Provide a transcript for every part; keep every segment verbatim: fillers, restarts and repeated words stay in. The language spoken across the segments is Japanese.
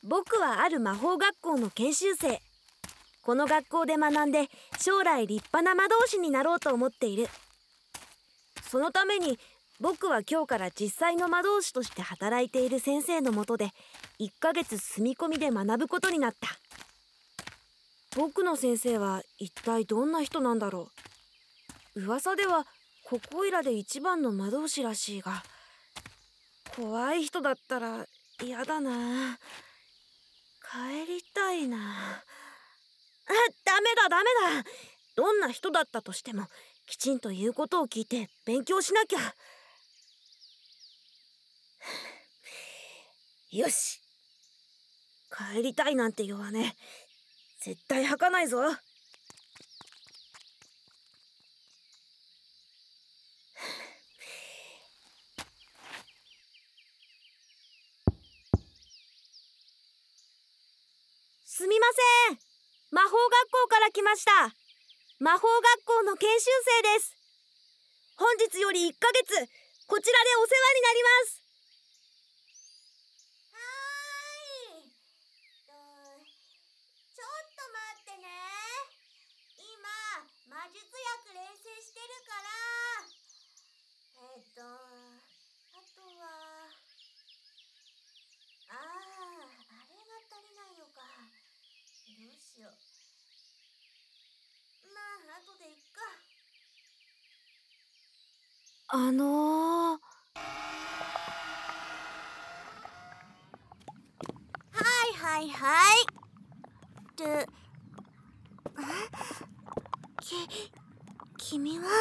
僕はある魔法学校の研修生。この学校で学んで将来立派な魔導士になろうと思っている。そのために僕は今日から実際の魔導士として働いている先生のもとでいっかげつ住み込みで学ぶことになった。僕の先生は一体どんな人なんだろう。噂ではここいらで一番の魔導士らしいが、怖い人だったら嫌だな。帰りたいな。あ、ダメだダメだ。どんな人だったとしてもきちんと言うことを聞いて勉強しなきゃ。よし、帰りたいなんて弱音絶対吐かないぞ。すみません、魔法学校から来ました。魔法学校の研修生です。本日よりいっかげつこちらでお世話になります。 はーい、とちょっと待ってね。今魔術薬練習してるから。えっとあとはああ、あれが足りないのか。どうしよう。まあ後でいっか。 あのー、 はいはいはいってき君は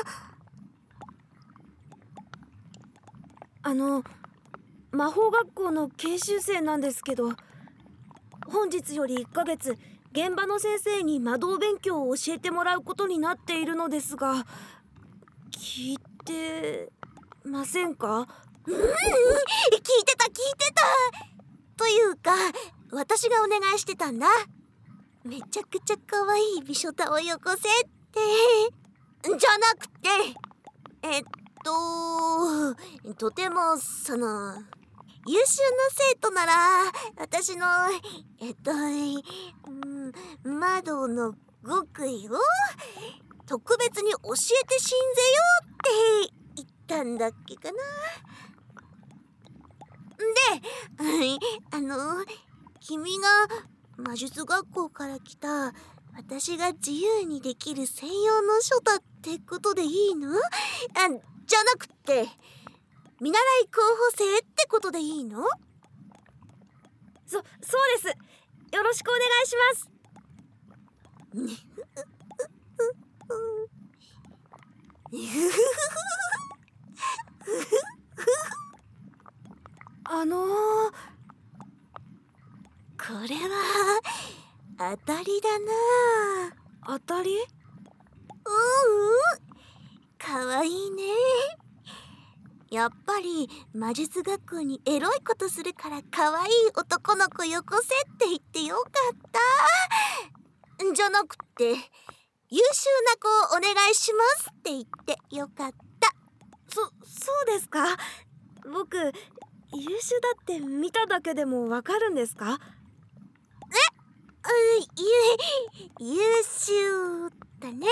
あの魔法学校の研修生なんですけど、本日よりいっかげつ現場の先生に魔導勉強を教えてもらうことになっているのですが、聞いてませんか？ うん、聞いてた聞いてた。というか私がお願いしてたんだ。めちゃくちゃ可愛い美女太をよこせって。じゃなくてえっととてもその優秀な生徒なら私のえっと、うん、魔導の極意を特別に教えてしんぜよって言ったんだっけかな。で、あの君が魔術学校から来た私が自由にできる専用の書だってことでいいの？あ、じゃなくて見習い候補生ってことでいいの？ そ、そうです。よろしくお願いします。あのー、 これは当たりだな。 当たり？ うんうん、かわいいね。やっぱり魔術学校にエロいことするからかわいい男の子よこせって言ってよかった。じゃなくて優秀な子をお願いしますって言ってよかった。 そ、そうですか？僕優秀だって見ただけでもわかるんですか？ え、ゆ、優秀だね。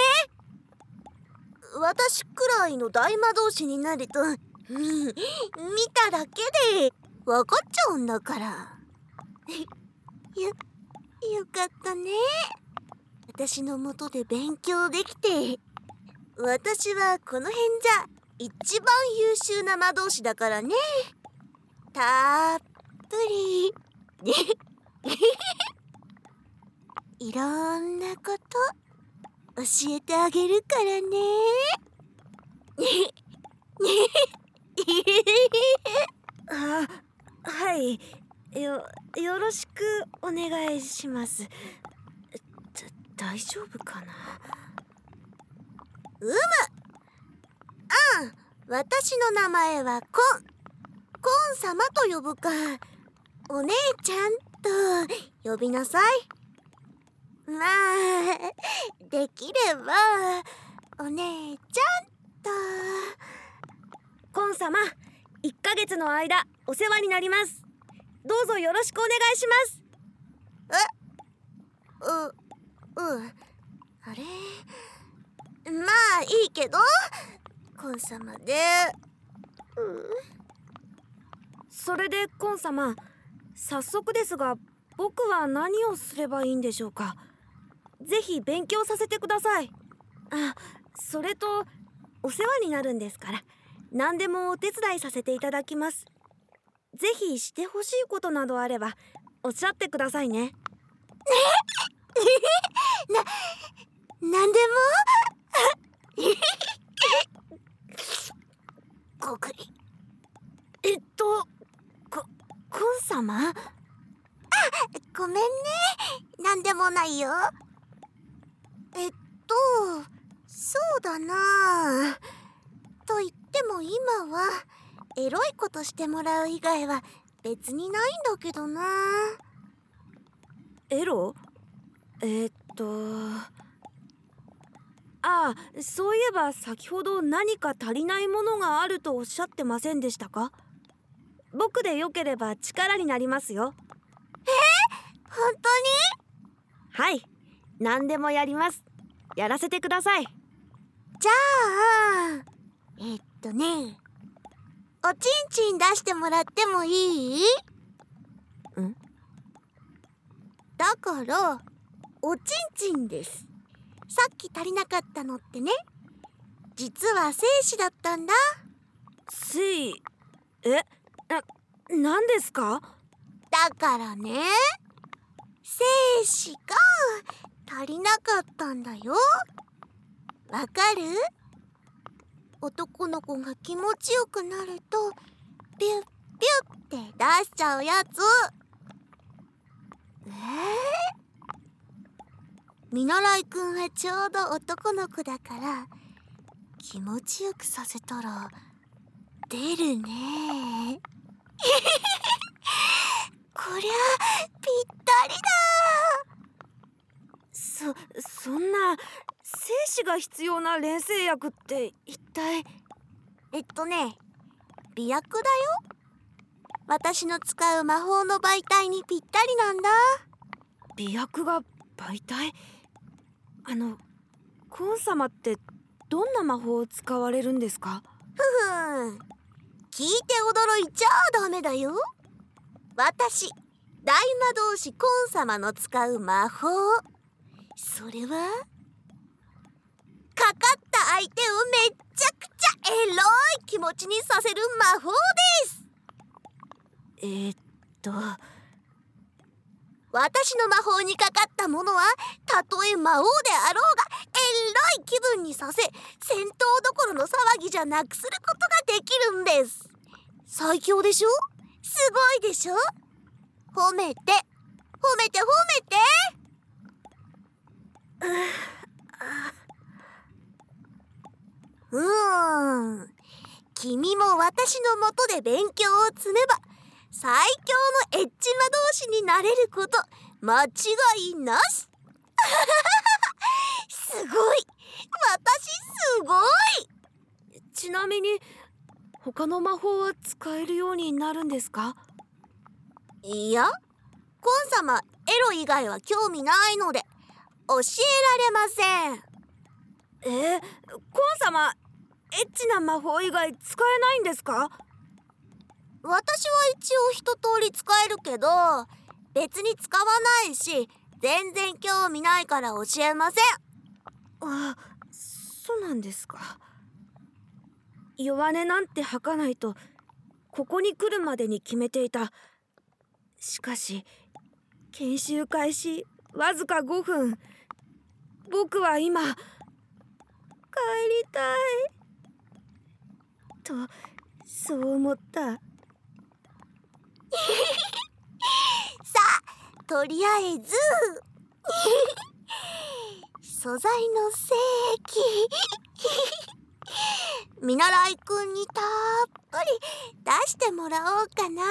私くらいの大魔導士になると、うん、見ただけでわかっちゃうんだから。よ、よかったね。私のもとで勉強できて。私はこの辺じゃ一番優秀な魔導士だからね。たっぷりいろんなこと教えてあげるからね。 あ、はい。よ、よろしくお願いします。だ、大丈夫かな？ うむ。あん、私の名前はコン。コン様と呼ぶか、お姉ちゃんと呼びなさい。まあ、できればお姉ちゃんと。 コン様、いっかげつの間お世話になります。どうぞよろしくお願いします。 う、うん。あれ、まあいいけど、コン様で。うん、 それでコン様、早速ですが僕は何をすればいいんでしょうか。ぜひ勉強させてください。あ、それとお世話になるんですから何でもお手伝いさせていただきます。ぜひしてほしいことなどあればおっしゃってくださいね。 な、なんでもごくり。 えっとこ、コン様？あ、 ごめんね、なんでもないよ。えっとそうだな、と言っても今はエロいことしてもらう以外は別にないんだけどな。 エロ？えー、っとああ、そういえば先ほど何か足りないものがあるとおっしゃってませんでしたか？僕でよければ力になりますよ。 え？本当に？ はい、何でもやります。やらせてください。 じゃあえっとね、おちんちん出してもらってもいい？ ん？ だからおちんちんです。さっき足りなかったのってね、実は精子だったんだ。 精？え、な、何ですか？ だからね、精子が足りなかったんだよ。わかる？男の子が気持ちよくなるとピュッピュッって出しちゃうやつ。えー、見習いくんはちょうど男の子だから気持ちよくさせたら出るね。こりゃぴったりだ。 そ、そんな精子が必要な連成薬って一体？ えっとね、媚薬だよ。私の使う魔法の媒体にぴったりなんだ。 媚薬が媒体？あの、コン様ってどんな魔法を使われるんですか？ ふふん、聞いて驚いちゃダメだよ。私、大魔導士コン様の使う魔法、それはかかった相手をめっちゃくちゃエロい気持ちにさせる魔法です。 えー、っと私の魔法にかかったものはたとえ魔王であろうがエロい気分にさせ、戦闘どころの騒ぎじゃなくすることができるんです。最強でしょ？すごいでしょ？褒めて褒めて褒めて。うーん、君も私のもとで勉強を積めば最強のエッチ魔導士になれること間違いなし。すごい、私すごい。 ちなみに他の魔法は使えるようになるんですか？ いや、コン様エロ以外は興味ないので教えられません。 えー、コン様エッチな魔法以外使えないんですか？ 私は一応一通り使えるけど別に使わないし全然興味ないから教えません。 あ、そうなんですか。弱音なんて吐かないとここに来るまでに決めていた。しかし研修開始わずかごふん。僕は今帰りたいとそう思った。 さあ、とりあえず素材の正規見習いくんにたっぷり出してもらおうかな。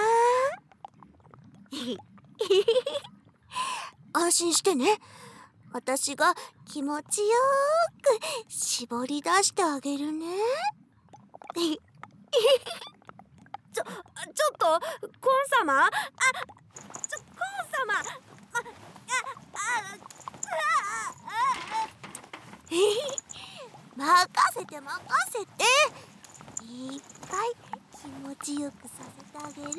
安心してね、私が気持ちよーく絞り出してあげるね。 ちょ、ちょっとコン様、あ、ちょコン様、ま、 せて任せて。いっぱい気持ちよくさせてあげる。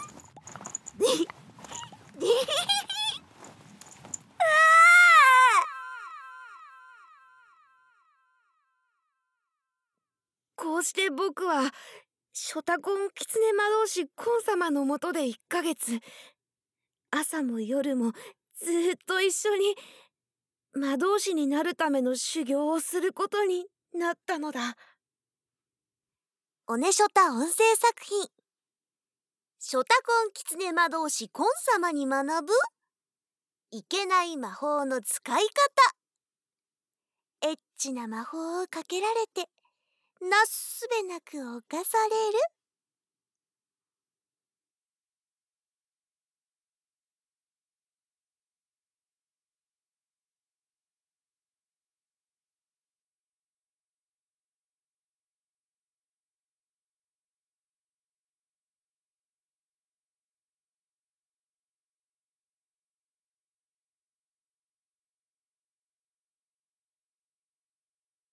こうして僕はショタコンキツネ魔導士コン様のもとでいっかげつ、朝も夜もずーっと一緒に魔導士になるための修行をすることになったのだ。 おねショタ音声作品、ショタコンキツネ魔導士コン様に学ぶいけない魔法の使い方。エッチな魔法をかけられてなすすべなく侵される